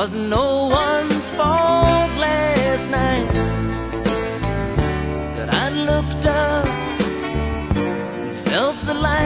was no one's fault last night. That I looked up and felt the light